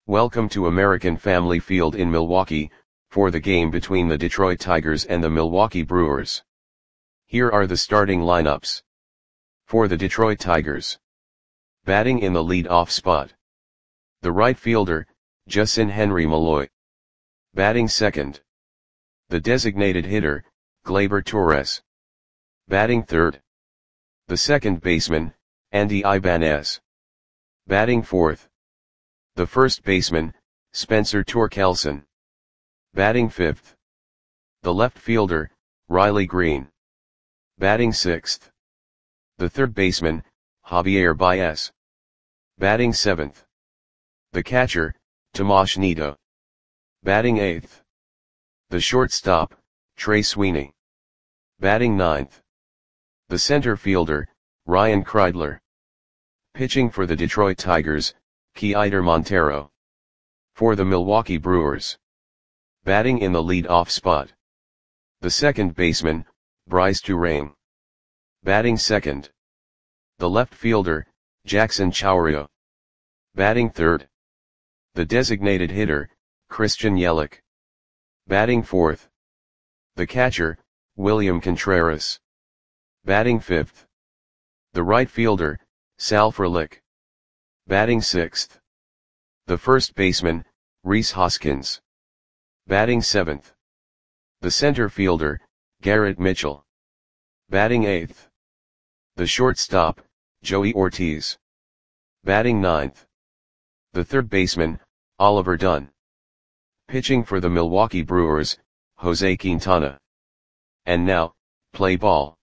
Welcome to American Family Field in Milwaukee, for the game between the Detroit Tigers and the Milwaukee Brewers. Here are the starting lineups. For the Detroit Tigers. Batting in the lead-off spot. The right fielder, Justin Henry Malloy. Batting second. The designated hitter, Gleyber Torres. Batting third. The second baseman, Andy Ibanez. Batting fourth. The first baseman, Spencer Torkelson. Batting fifth. The left fielder, Riley Greene. Batting sixth. The third baseman, Javier Baez. Batting seventh. The catcher, Tomas Nido. Batting eighth. The shortstop, Trey Sweeney. Batting ninth. The center fielder, Ryan Kreidler. Pitching for the Detroit Tigers, Keider Montero. For the Milwaukee Brewers. Batting in the lead-off spot. The second baseman, Brice Turang. Batting second. The left fielder, Jackson Chourio. Batting third. The designated hitter, Christian Yelich. Batting fourth. The catcher, William Contreras. Batting fifth. The right fielder, Sal Frelick. Batting sixth. The first baseman, Rhys Hoskins. Batting seventh. The center fielder, Garrett Mitchell. Batting eighth. The shortstop, Joey Ortiz. Batting ninth. The third baseman, Oliver Dunn. Pitching for the Milwaukee Brewers, Jose Quintana. And now, play ball.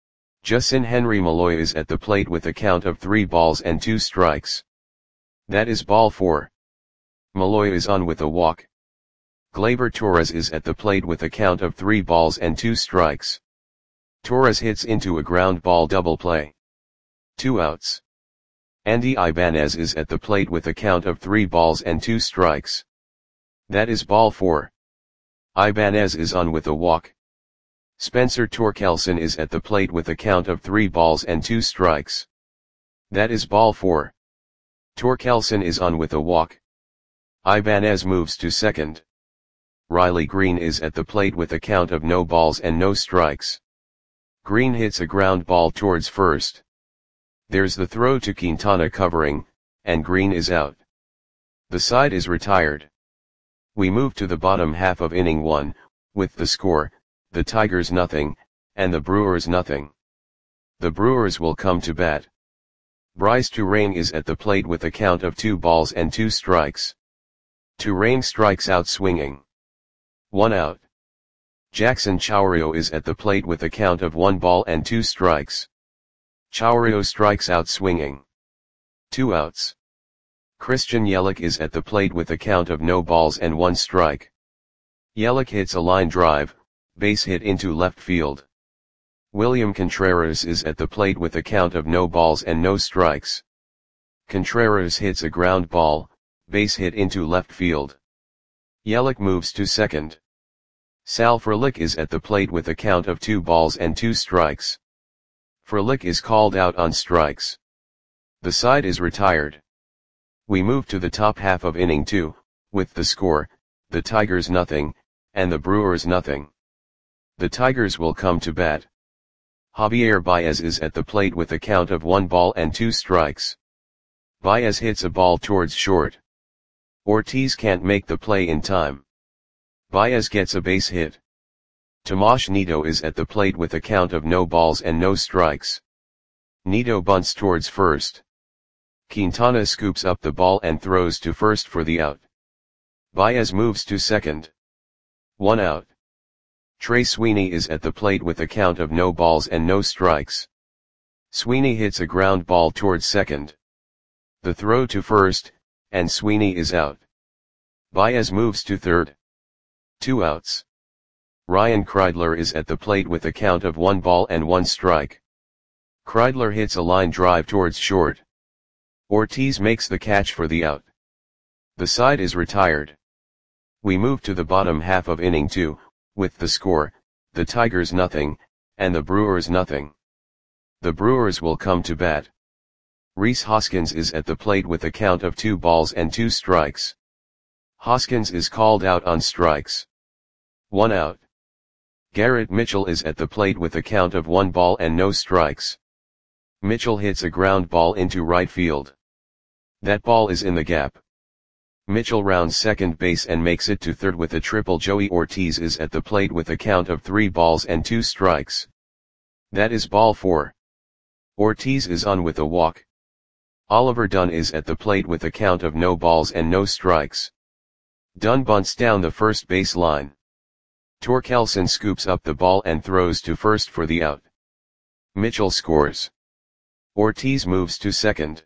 Justin Henry Malloy is at the plate with a count of 3 balls and 2 strikes. That is ball 4. Malloy is on with a walk. Gleyber Torres is at the plate with a count of 3 balls and 2 strikes. Torres hits into a ground ball double play. 2 outs. Andy Ibanez is at the plate with a count of 3 balls and 2 strikes. That is ball 4. Ibanez is on with a walk. Spencer Torkelson is at the plate with a count of 3 balls and 2 strikes. That is ball 4. Torkelson is on with a walk. Ibanez moves to second. Riley Greene is at the plate with a count of no balls and no strikes. Greene hits a ground ball towards first. There's the throw to Quintana covering, and Greene is out. The side is retired. We move to the bottom half of inning 1, with the score, the Tigers nothing, and the Brewers nothing. The Brewers will come to bat. Brice Turang is at the plate with a count of 2 balls and 2 strikes. Turang strikes out swinging. 1 out. Jackson Chourio is at the plate with a count of 1 ball and 2 strikes. Chourio strikes out swinging. 2 outs. Christian Yelich is at the plate with a count of no balls and 1 strike. Yelich hits a line drive, base hit into left field. William Contreras is at the plate with a count of no balls and no strikes. Contreras hits a ground ball, base hit into left field. Yelich moves to second. Sal Frelick is at the plate with a count of 2 balls and 2 strikes. Frelick is called out on strikes. The side is retired. We move to the top half of inning 2, with the score, the Tigers nothing, and the Brewers nothing. The Tigers will come to bat. Javier Baez is at the plate with a count of 1 ball and 2 strikes. Baez hits a ball towards short. Ortiz can't make the play in time. Baez gets a base hit. Tomas Nido is at the plate with a count of no balls and no strikes. Nido bunts towards first. Quintana scoops up the ball and throws to first for the out. Baez moves to second. 1 out. Trey Sweeney is at the plate with a count of no balls and no strikes. Sweeney hits a ground ball towards second. The throw to first, and Sweeney is out. Baez moves to third. 2 outs. Ryan Kreidler is at the plate with a count of 1 ball and 1 strike. Kreidler hits a line drive towards short. Ortiz makes the catch for the out. The side is retired. We move to the bottom half of inning 2, with the score, the Tigers nothing, and the Brewers nothing. The Brewers will come to bat. Rhys Hoskins is at the plate with a count of 2 balls and 2 strikes. Hoskins is called out on strikes. 1 out. Garrett Mitchell is at the plate with a count of 1 ball and no strikes. Mitchell hits a ground ball into right field. That ball is in the gap. Mitchell rounds second base and makes it to third with a triple. Joey Ortiz is at the plate with a count of 3 balls and 2 strikes. That is ball 4. Ortiz is on with a walk. Oliver Dunn is at the plate with a count of no balls and no strikes. Dunn bunts down the first base line. Torkelson scoops up the ball and throws to first for the out. Mitchell scores. Ortiz moves to second.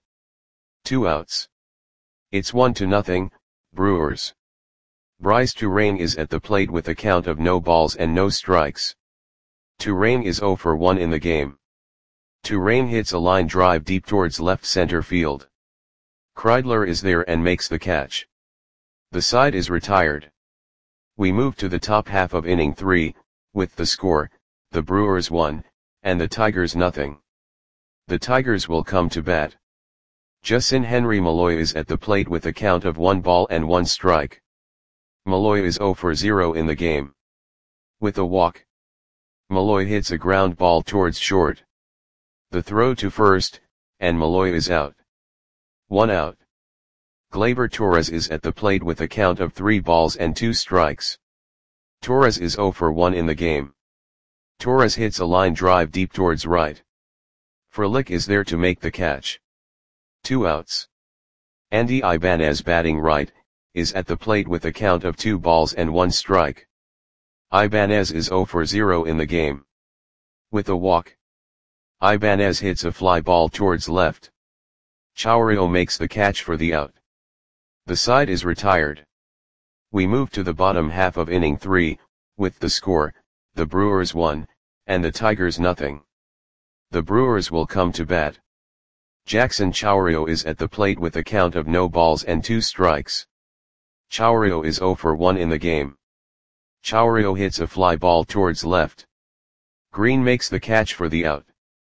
2 outs. It's 1-0, Brewers. Bryce Turang is at the plate with a count of no balls and no strikes. Turang is 0 for 1 in the game. Turang hits a line drive deep towards left center field. Kreidler is there and makes the catch. The side is retired. We move to the top half of inning 3, with the score, the Brewers 1, and the Tigers 0. The Tigers will come to bat. Justin Henry Malloy is at the plate with a count of 1 ball and 1 strike. Malloy is 0 for 0 in the game. With a walk. Malloy hits a ground ball towards short. The throw to first, and Malloy is out. 1 out. Gleyber Torres is at the plate with a count of 3 balls and 2 strikes. Torres is 0 for 1 in the game. Torres hits a line drive deep towards right. Frelick is there to make the catch. 2 outs. Andy Ibanez, batting right, is at the plate with a count of 2 balls and 1 strike. Ibanez is 0 for 0 in the game. With a walk. Ibanez hits a fly ball towards left. Chourio makes the catch for the out. The side is retired. We move to the bottom half of inning 3, with the score, the Brewers 1, and the Tigers 0. The Brewers will come to bat. Jackson Chourio is at the plate with a count of no balls and 2 strikes. Chourio is 0 for 1 in the game. Chourio hits a fly ball towards left. Green makes the catch for the out.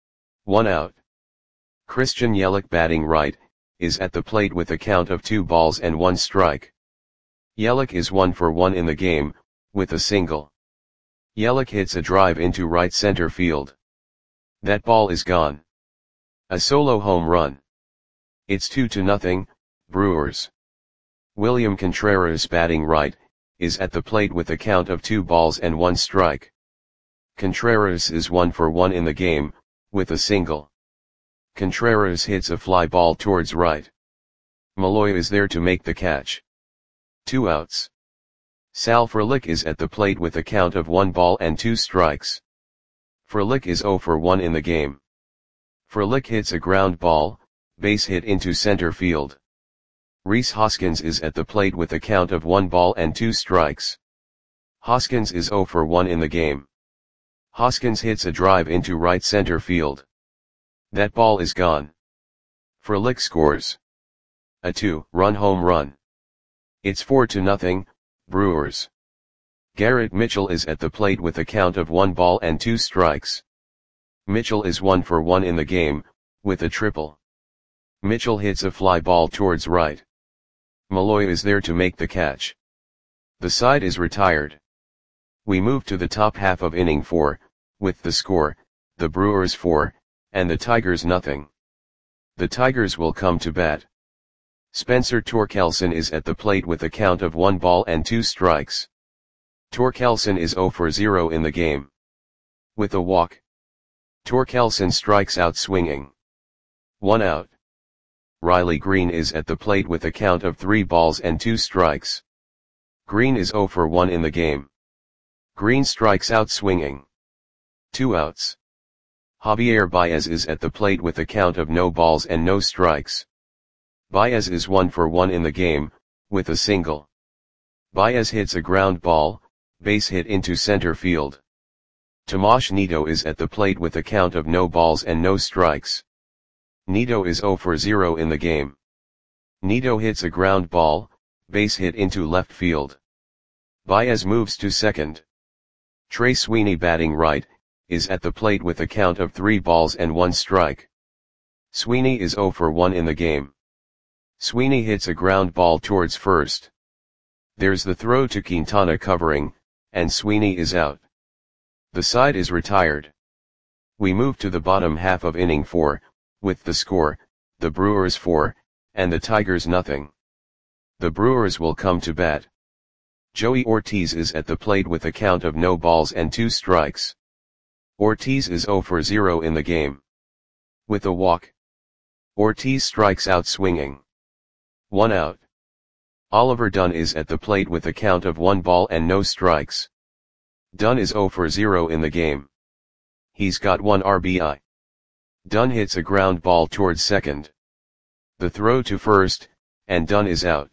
1 out. Christian Yelich, batting right, is at the plate with a count of 2 balls and 1 strike. Yelich is 1 for 1 in the game, with a single. Yelich hits a drive into right center field. That ball is gone. A solo home run. It's 2-0, Brewers. William Contreras, batting right, is at the plate with a count of 2 balls and 1 strike. Contreras is 1 for 1 in the game, with a single. Contreras hits a fly ball towards right. Malloy is there to make the catch. 2 outs. Sal Frelick is at the plate with a count of 1 ball and 2 strikes. Frelick is 0 for 1 in the game. Frelick hits a ground ball, base hit into center field. Rhys Hoskins is at the plate with a count of 1 ball and 2 strikes. Hoskins is 0 for 1 in the game. Hoskins hits a drive into right center field. That ball is gone. Frelick scores. A 2-run home run. It's 4-0, Brewers. Garrett Mitchell is at the plate with a count of 1 ball and 2 strikes. Mitchell is 1 for 1 in the game, with a triple. Mitchell hits a fly ball towards right. Malloy is there to make the catch. The side is retired. We move to the top half of inning 4, with the score, the Brewers 4, and the Tigers 0. The Tigers will come to bat. Spencer Torkelson is at the plate with a count of 1 ball and 2 strikes. Torkelson is 0 for 0 in the game. With a walk. Torkelson strikes out swinging. 1 out. Riley Green is at the plate with a count of 3 balls and 2 strikes. Green is 0 for 1 in the game. Green strikes out swinging. 2 outs. Javier Baez is at the plate with a count of no balls and no strikes. Baez is 1 for 1 in the game, with a single. Baez hits a ground ball, base hit into center field. Tomas Nido is at the plate with a count of no balls and no strikes. Nido is 0 for 0 in the game. Nido hits a ground ball, base hit into left field. Baez moves to second. Trey Sweeney, batting right, is at the plate with a count of 3 balls and 1 strike. Sweeney is 0 for 1 in the game. Sweeney hits a ground ball towards first. There's the throw to Quintana covering, and Sweeney is out. The side is retired. We move to the bottom half of inning 4, with the score, the Brewers 4, and the Tigers nothing. The Brewers will come to bat. Joey Ortiz is at the plate with a count of no balls and 2 strikes. Ortiz is 0 for 0 in the game. With a walk, Ortiz strikes out swinging. 1 out. Oliver Dunn is at the plate with a count of 1 ball and no strikes. Dunn is 0 for 0 in the game. He's got 1 RBI. Dunn hits a ground ball towards second. The throw to first, and Dunn is out.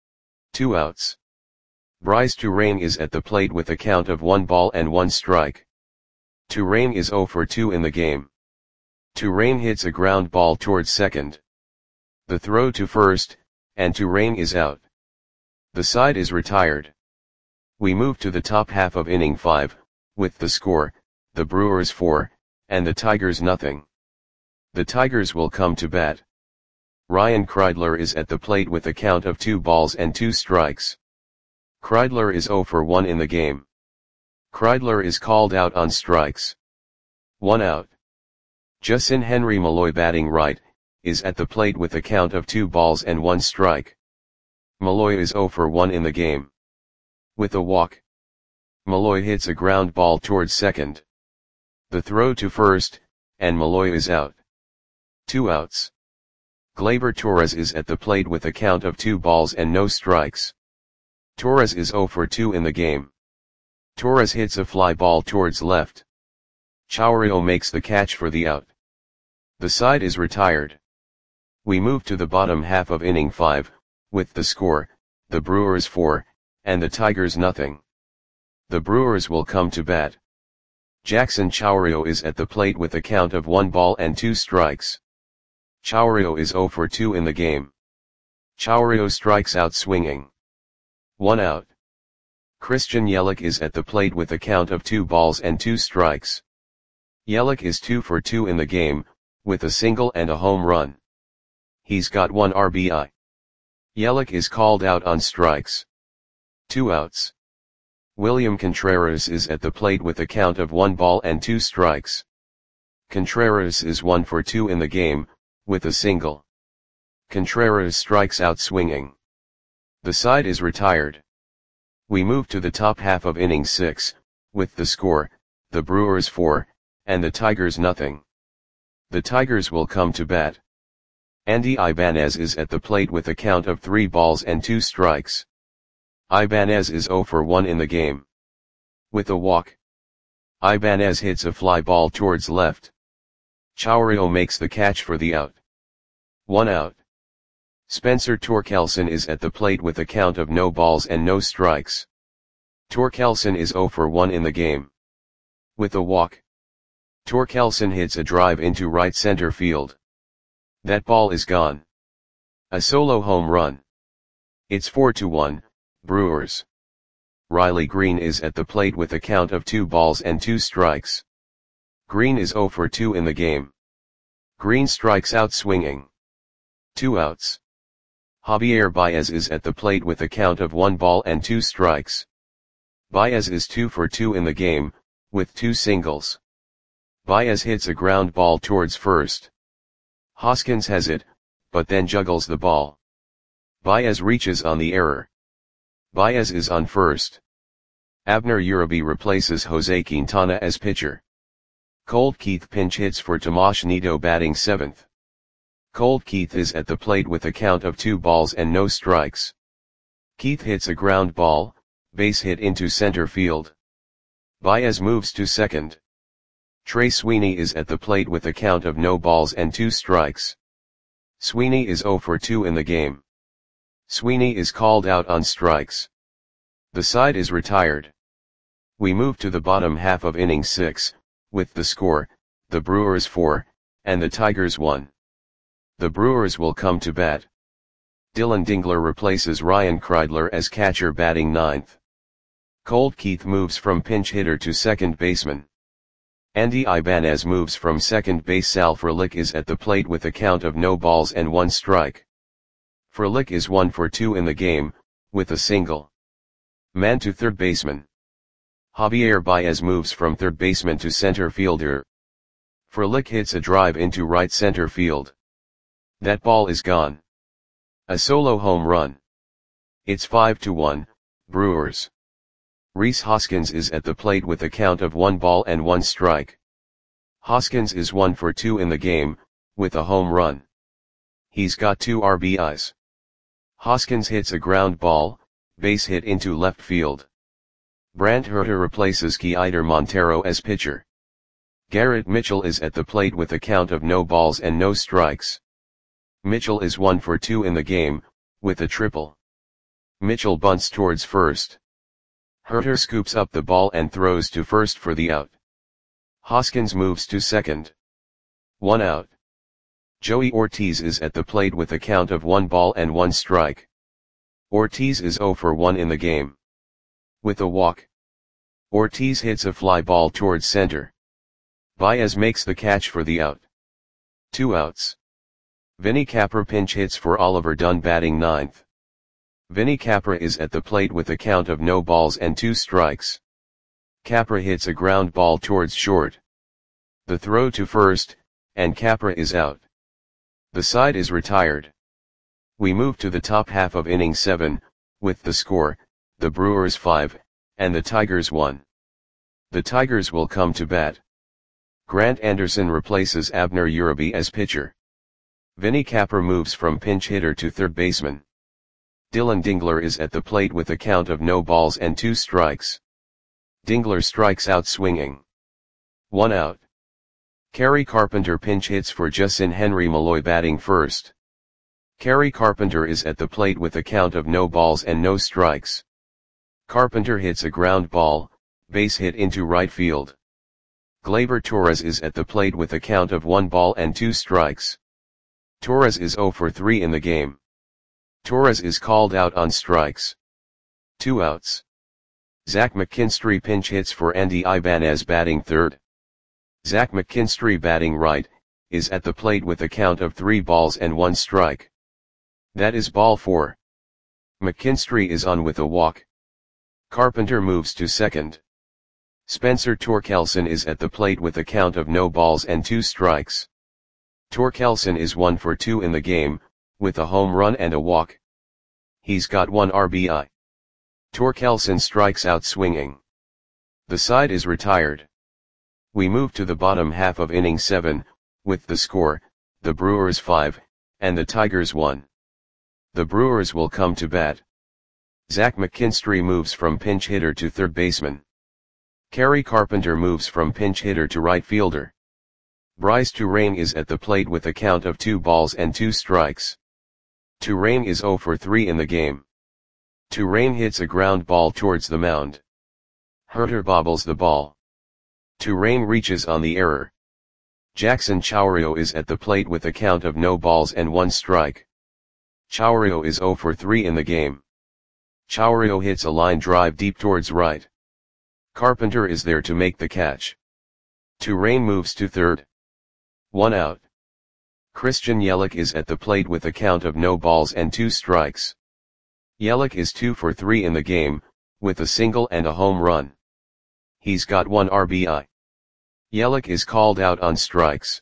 2 outs. Bryce Turang is at the plate with a count of 1 ball and 1 strike. Turang is 0 for 2 in the game. Turang hits a ground ball towards second. The throw to first, and Turang is out. The side is retired. We move to the top half of inning 5, with the score, the Brewers 4, and the Tigers nothing. The Tigers will come to bat. Ryan Kreidler is at the plate with a count of 2 balls and 2 strikes. Kreidler is 0 for 1 in the game. Kreidler is called out on strikes. 1 out. Justin Henry Malloy batting right, is at the plate with a count of 2 balls and 1 strike. Malloy is 0 for 1 in the game. With a walk, Malloy hits a ground ball towards second. The throw to first, and Malloy is out. 2 outs. Gleyber Torres is at the plate with a count of 2 balls and no strikes. Torres is 0 for 2 in the game. Torres hits a fly ball towards left. Chourio makes the catch for the out. The side is retired. We move to the bottom half of inning 5, with the score, the Brewers 4, and the Tigers nothing. The Brewers will come to bat. Jackson Chourio is at the plate with a count of 1 ball and 2 strikes. Chourio is 0 for 2 in the game. Chourio strikes out swinging. 1 out. Christian Yelich is at the plate with a count of 2 balls and 2 strikes. Yelich is 2 for 2 in the game, with a single and a home run. He's got 1 RBI. Yelich is called out on strikes. 2 outs. William Contreras is at the plate with a count of 1 ball and 2 strikes. Contreras is 1 for 2 in the game, with a single. Contreras strikes out swinging. The side is retired. We move to the top half of inning 6, with the score, the Brewers 4, and the Tigers nothing. The Tigers will come to bat. Andy Ibanez is at the plate with a count of 3 balls and 2 strikes. Ibanez is 0 for 1 in the game. With a walk, Ibanez hits a fly ball towards left. Chourio makes the catch for the out. 1 out. Spencer Torkelson is at the plate with a count of no balls and no strikes. Torkelson is 0 for 1 in the game. With a walk, Torkelson hits a drive into right center field. That ball is gone. A solo home run. It's 4-1, Brewers. Riley Green is at the plate with a count of 2 balls and 2 strikes. Green is 0 for 2 in the game. Green strikes out swinging. 2 outs. Javier Baez is at the plate with a count of 1 ball and 2 strikes. Baez is 2 for 2 in the game, with 2 singles. Baez hits a ground ball towards first. Hoskins has it, but then juggles the ball. Baez reaches on the error. Baez is on first. Abner Uribe replaces Jose Quintana as pitcher. Colt Keith pinch hits for Tomas Nido batting 7th. Colt Keith is at the plate with a count of 2 balls and no strikes. Keith hits a ground ball, base hit into center field. Baez moves to second. Trey Sweeney is at the plate with a count of no balls and 2 strikes. Sweeney is 0 for 2 in the game. Sweeney is called out on strikes. The side is retired. We move to the bottom half of inning 6, with the score, the Brewers 4, and the Tigers 1. The Brewers will come to bat. Dylan Dingler replaces Ryan Kreidler as catcher batting 9th. Colt Keith moves from pinch hitter to second baseman. Andy Ibanez moves from second base. Sal Frelick is at the plate with a count of no balls and 1 strike. Frelick is 1 for 2 in the game, with a single. Man to third baseman. Javier Baez moves from third baseman to center fielder. Frelick hits a drive into right center field. That ball is gone. A solo home run. It's 5-1, Brewers. Rhys Hoskins is at the plate with a count of 1 ball and 1 strike. Hoskins is 1 for 2 in the game, with a home run. He's got 2 RBIs. Hoskins hits a ground ball, base hit into left field. Brant Hurter replaces Keider Montero as pitcher. Garrett Mitchell is at the plate with a count of no balls and no strikes. Mitchell is 1 for 2 in the game, with a triple. Mitchell bunts towards first. Hurter scoops up the ball and throws to first for the out. Hoskins moves to second. 1 out. Joey Ortiz is at the plate with a count of 1 ball and 1 strike. Ortiz is 0 for 1 in the game. With a walk. Ortiz hits a fly ball towards center. Baez makes the catch for the out. 2 outs. Vinny Capra pinch hits for Oliver Dunn batting ninth. Vinny Capra is at the plate with a count of no balls and 2 strikes. Capra hits a ground ball towards short. The throw to first, and Capra is out. The side is retired. We move to the top half of inning 7, with the score, the Brewers 5, and the Tigers 1. The Tigers will come to bat. Grant Anderson replaces Abner Uribe as pitcher. Vinny Capra moves from pinch hitter to third baseman. Dylan Dingler is at the plate with a count of no balls and 2 strikes. Dingler strikes out swinging. 1 out. Kerry Carpenter pinch hits for Justin Henry Malloy batting first. Kerry Carpenter is at the plate with a count of no balls and no strikes. Carpenter hits a ground ball, base hit into right field. Gleyber Torres is at the plate with a count of 1 ball and 2 strikes. Torres is 0 for 3 in the game. Torres is called out on strikes. 2 outs. Zach McKinstry pinch hits for Andy Ibanez batting third. Zach McKinstry batting right, is at the plate with a count of 3 balls and 1 strike. That is ball 4. McKinstry is on with a walk. Carpenter moves to second. Spencer Torkelson is at the plate with a count of no balls and 2 strikes. Torkelson is 1 for 2 in the game, with a home run and a walk. He's got 1 RBI. Torkelson strikes out swinging. The side is retired. We move to the bottom half of inning 7, with the score, the Brewers 5, and the Tigers 1. The Brewers will come to bat. Zach McKinstry moves from pinch hitter to third baseman. Kerry Carpenter moves from pinch hitter to right fielder. Bryce Turang is at the plate with a count of 2 balls and 2 strikes. Turang is 0 for 3 in the game. Turang hits a ground ball towards the mound. Hurter bobbles the ball. Turang reaches on the error. Jackson Chourio is at the plate with a count of no balls and 1 strike. Chourio is 0 for 3 in the game. Chourio hits a line drive deep towards right. Carpenter is there to make the catch. Turang moves to third. 1 out. Christian Yelich is at the plate with a count of no balls and 2 strikes. Yelich is 2 for 3 in the game, with a single and a home run. He's got 1 RBI. Yelich is called out on strikes.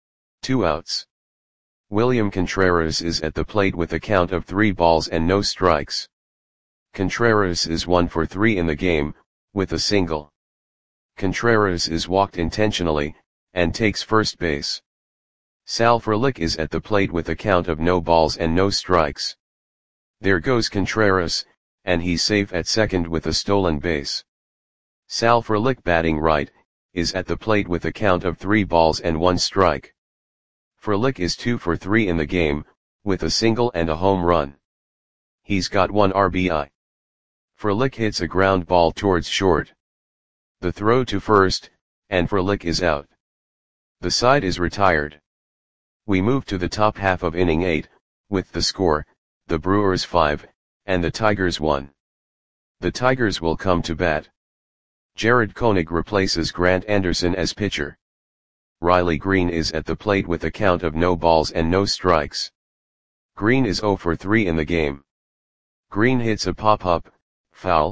2 outs. William Contreras is at the plate with a count of 3 balls and no strikes. Contreras is 1 for 3 in the game, with a single. Contreras is walked intentionally, and takes first base. Sal Frelick is at the plate with a count of no balls and no strikes. There goes Contreras, and he's safe at second with a stolen base. Sal Frelick batting right, is at the plate with a count of 3 balls and 1 strike. Frelick is 2 for 3 in the game, with a single and a home run. He's got 1 RBI. Frelick hits a ground ball towards short. The throw to first, and Frelick is out. The side is retired. We move to the top half of inning 8, with the score, the Brewers 5, and the Tigers 1. The Tigers will come to bat. Jared Koenig replaces Grant Anderson as pitcher. Riley Green is at the plate with a count of no balls and no strikes. Green is 0 for 3 in the game. Green hits a pop-up, foul,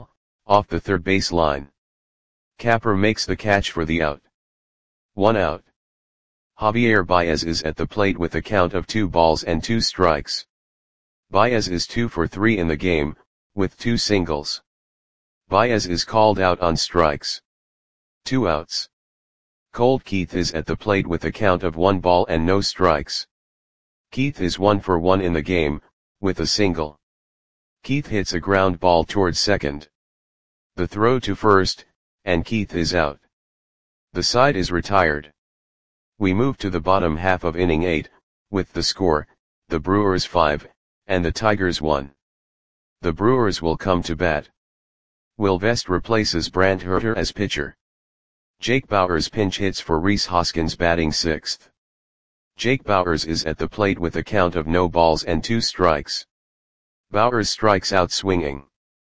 off the third base line. Capper makes the catch for the out. 1 out. Javier Baez is at the plate with a count of 2 balls and 2 strikes. Baez is 2 for 3 in the game, with 2 singles. Baez is called out on strikes. 2 outs. Colt Keith is at the plate with a count of 1 ball and no strikes. Keith is 1 for 1 in the game, with a single. Keith hits a ground ball towards second. The throw to first, and Keith is out. The side is retired. We move to the bottom half of inning 8, with the score, the Brewers 5, and the Tigers 1. The Brewers will come to bat. Will Vest replaces Brandt Hurter as pitcher. Jake Bauers pinch hits for Rhys Hoskins batting 6th. Jake Bauers is at the plate with a count of no balls and 2 strikes. Bauers strikes out swinging.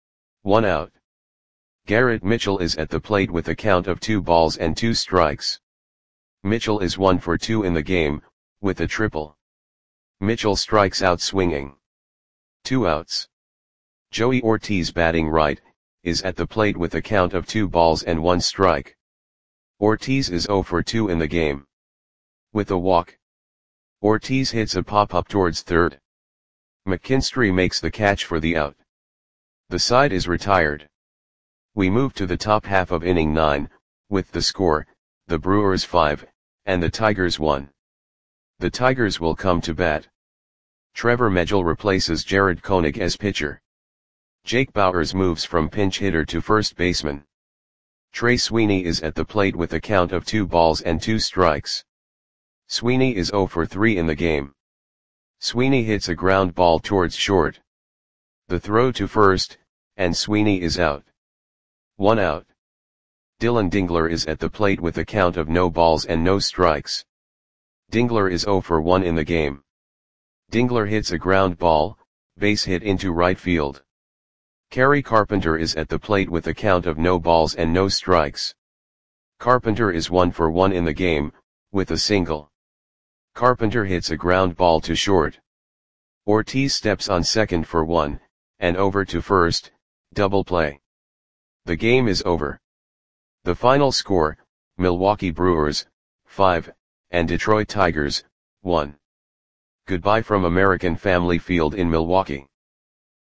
1 out. Garrett Mitchell is at the plate with a count of 2 balls and 2 strikes. Mitchell is 1 for 2 in the game, with a triple. Mitchell strikes out swinging. 2 outs. Joey Ortiz batting right, is at the plate with a count of 2 balls and 1 strike. Ortiz is 0 for 2 in the game. With a walk. Ortiz hits a pop-up towards third. McKinstry makes the catch for the out. The side is retired. We move to the top half of inning 9, with the score, the Brewers 5, and the Tigers 1. The Tigers will come to bat. Trevor Megill replaces Jared Koenig as pitcher. Jake Bauers moves from pinch hitter to first baseman. Trey Sweeney is at the plate with a count of 2 balls and 2 strikes. Sweeney is 0 for 3 in the game. Sweeney hits a ground ball towards short. The throw to first, and Sweeney is out. 1 out. Dylan Dingler is at the plate with a count of no balls and no strikes. Dingler is 0 for 1 in the game. Dingler hits a ground ball, base hit into right field. Kerry Carpenter is at the plate with a count of no balls and no strikes. Carpenter is 1 for 1 in the game, with a single. Carpenter hits a ground ball to short. Ortiz steps on second for 1, and over to first, double play. The game is over. The final score, Milwaukee Brewers, 5, and Detroit Tigers, 1. Goodbye from American Family Field in Milwaukee.